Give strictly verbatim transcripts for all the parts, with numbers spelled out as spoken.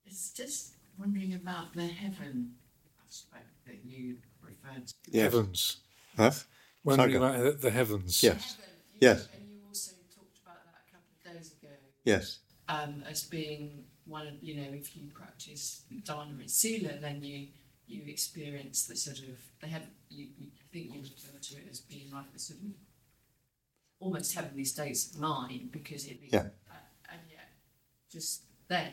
It's just wondering about the heaven aspect that you referred to. Yes. Heavens. Huh? Wondering Saga. about the- the heavens. Yes. Heaven, you, Yes. And you also talked about that a couple of days ago. Yes. Um, as being one of, you know, if you practice dana and sila, then you you experience the sort of, they have, you, you think you refer to it as being like the sort of almost heavenly states of mind, because it, Yeah. uh, and yet just then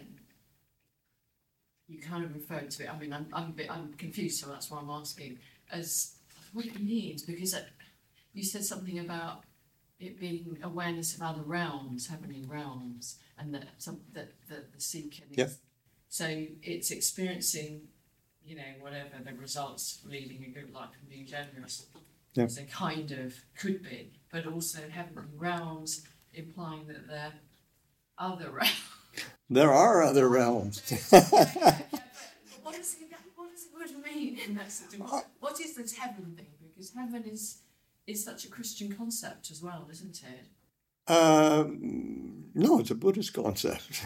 you kind of refer to it. I mean, I'm I'm a bit I'm confused, so that's why I'm asking as what it means, because it, you said something about it being awareness of other realms, heavenly realms, and that some that, that the seeker is. Yeah. So it's experiencing, you know, whatever the results of leading a good life and being generous. Yeah. So kind of could be, but also heavenly realms, implying that they're other realms. There are other realms. yeah, yeah, yeah, but what does it what does it really mean in that sort of, what is this heaven thing? Because heaven is is such a Christian concept as well, isn't it? Um, no, it's a Buddhist concept.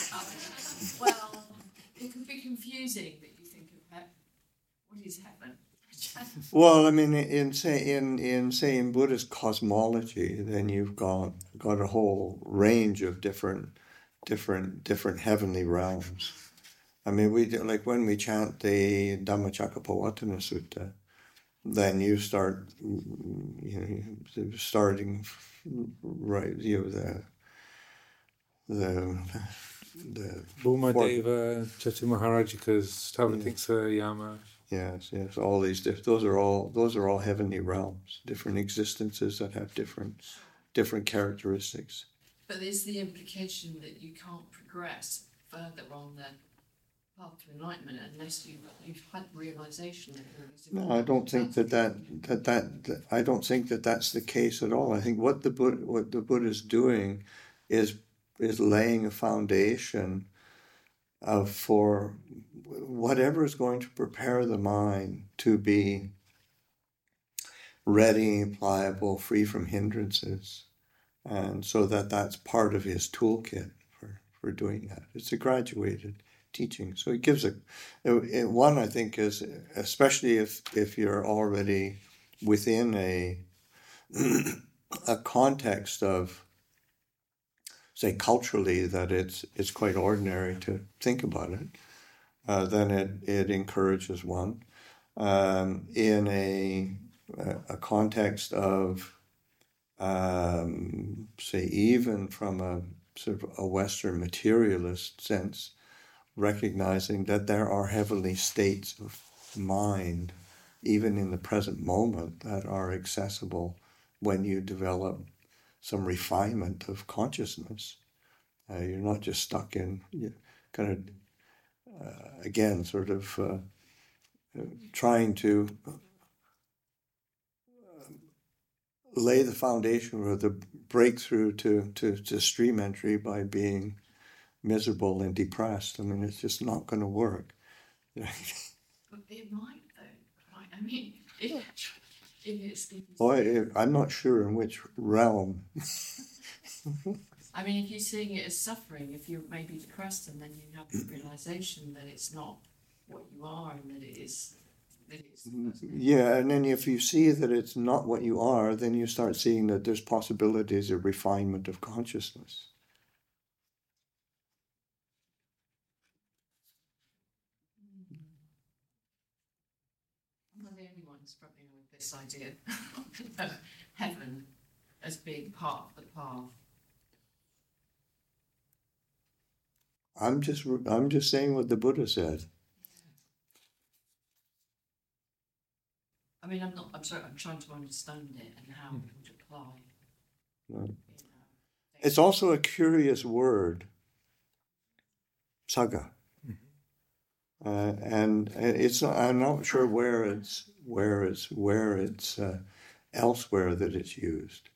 Well, it can be confusing that you think of heaven. What is heaven? Well, I mean, in say in in say in Buddhist cosmology, then you've got got a whole range of different different different heavenly realms. I mean, we do, like when we chant the Dhammacakkappavattana Sutta, then you start, you know, starting right, you know, the the the Bhumadeva, Chatumaharajikas, Tavatiksa, Yama. Yes, yes, all these diff- those are all those are all heavenly realms, different existences that have different different characteristics. But there's the implication that you can't progress further on the path to enlightenment unless you you've had realization of the No, I don't think that that, that that that I don't think that that's the case at all. I think what the Buddha, what the Buddha is doing is is laying a foundation of for whatever is going to prepare the mind to be ready, pliable, free from hindrances, and so that that's part of his toolkit for, for doing that. It's a graduated teaching, so it gives a, it, one I think is, especially if if you're already within a a context of, say, culturally, that it's it's quite ordinary to think about it, uh, then it, it encourages one. Um, in a a context of, um, say, even from a sort of a Western materialist sense, recognizing that there are heavenly states of mind, even in the present moment, that are accessible when you develop some refinement of consciousness. Uh, you're not just stuck in you know, kind of, uh, again, sort of uh, uh, trying to uh, lay the foundation for the breakthrough to, to, to stream entry by being miserable and depressed. I mean, it's just not going to work. But it might, though, right? I mean, if, if it's... If it's Oh, I, I'm not sure in which realm. I mean, if you're seeing it as suffering, if you're maybe depressed and then you have the realization that it's not what you are and that it is... That it's Yeah, and then if you see that it's not what you are, then you start seeing that there's possibilities of refinement of consciousness. I'm not the only one struggling with this idea of heaven as being part of the path. I'm just I'm just saying what the Buddha said. I mean, I'm not. I'm sorry. I'm trying to understand it and how it would apply. Right. You know. It's also a curious word, saga, Mm-hmm. uh, and it's not, I'm not sure where it's where it's where it's uh, elsewhere that it's used.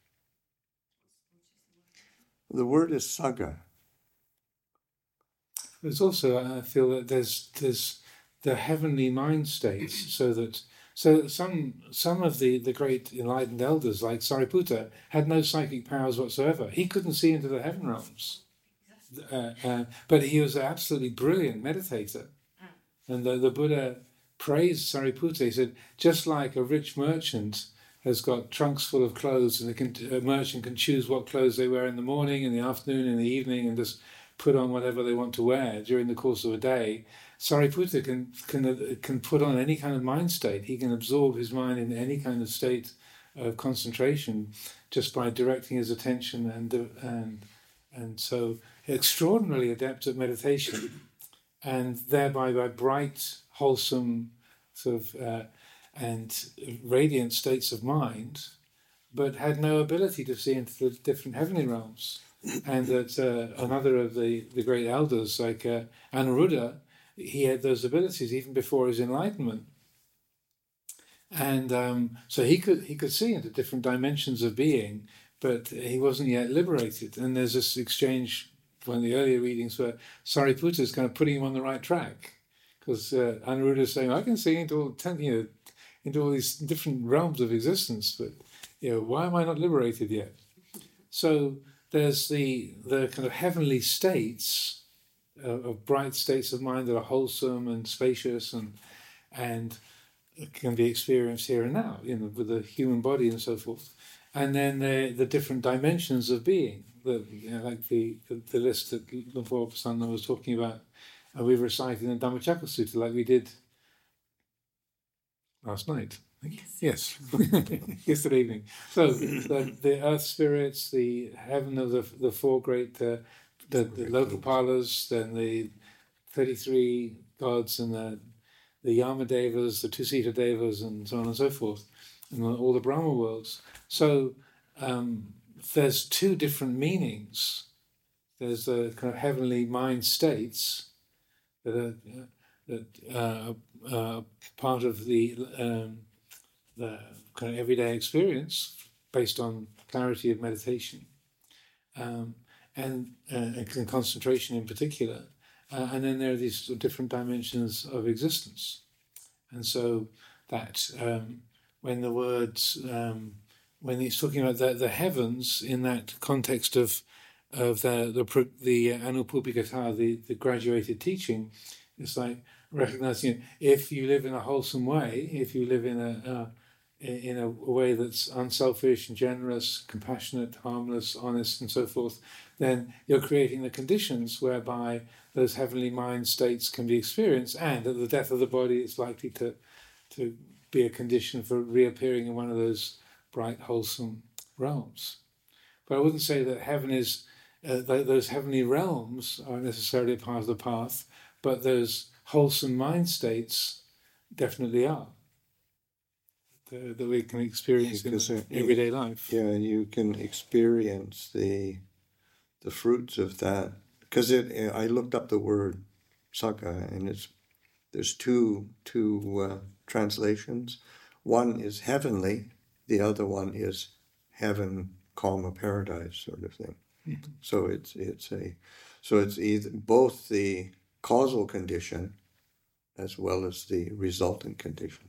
The word is saga. There's also, I feel that there's there's the heavenly mind states, so that so that some some of the, the great enlightened elders like Sariputta had no psychic powers whatsoever. He couldn't see into the heaven realms. uh, uh, but he was an absolutely brilliant meditator. And the, the Buddha praised Sariputta. He said, just like a rich merchant has got trunks full of clothes, and can, a merchant can choose what clothes they wear in the morning, in the afternoon, in the evening, and just put on whatever they want to wear during the course of a day. Sariputta can can can put on any kind of mind state. He can absorb his mind in any kind of state of concentration just by directing his attention, and and and so extraordinarily adept at meditation, and thereby by bright, wholesome, sort of uh, and radiant states of mind, but had no ability to see into the different heavenly realms. And that uh, another of the, the great elders, like uh, Anuruddha, he had those abilities even before his enlightenment. And um, so he could he could see into different dimensions of being, but he wasn't yet liberated. And there's this exchange, one of the earlier readings, where Sariputta is kind of putting him on the right track, because uh, Anuruddha is saying, I can see into all ten, you know, into all these different realms of existence, but you know, why am I not liberated yet? So there's the the kind of heavenly states uh, of bright states of mind that are wholesome and spacious and and can be experienced here and now, you know, with the human body and so forth. And then the the different dimensions of being, the you know, like the, the the list that Lumpur Prasanna was talking about, and we recited in the Dhammacakka Sutta, like we did last night. Yes, yesterday evening. So the, the earth spirits, the heaven of the the four great, uh, the, the Lokapalas, then the thirty-three gods, and the the Yamadevas, the Tusita Devas, and so on and so forth, and all the Brahma worlds. So um, there's two different meanings. There's the kind of heavenly mind states that are uh, that uh, uh, part of the um, the kind of everyday experience based on clarity of meditation, um, and, uh, and concentration in particular. Uh, and then there are these sort of different dimensions of existence. And so that um, when the words, um, when he's talking about the, the heavens in that context of of the the, the Anupubbhikatha, the, the graduated teaching, it's like recognizing if you live in a wholesome way, if you live in a uh, in a way that's unselfish and generous, compassionate, harmless, honest, and so forth, then you're creating the conditions whereby those heavenly mind states can be experienced, and at the death of the body it's likely to to be a condition for reappearing in one of those bright, wholesome realms. But I wouldn't say that heaven is, uh, th- those heavenly realms aren't necessarily a part of the path, but those wholesome mind states definitely are. The, that we can experience because in it, everyday life. Yeah, you can experience the the fruits of that. Because it, I looked up the word Sakka, and it's there's two two uh, translations. One is heavenly, the other one is heaven, calm, paradise, sort of thing. Mm-hmm. So it's it's a so it's either both the causal condition as well as the resultant condition.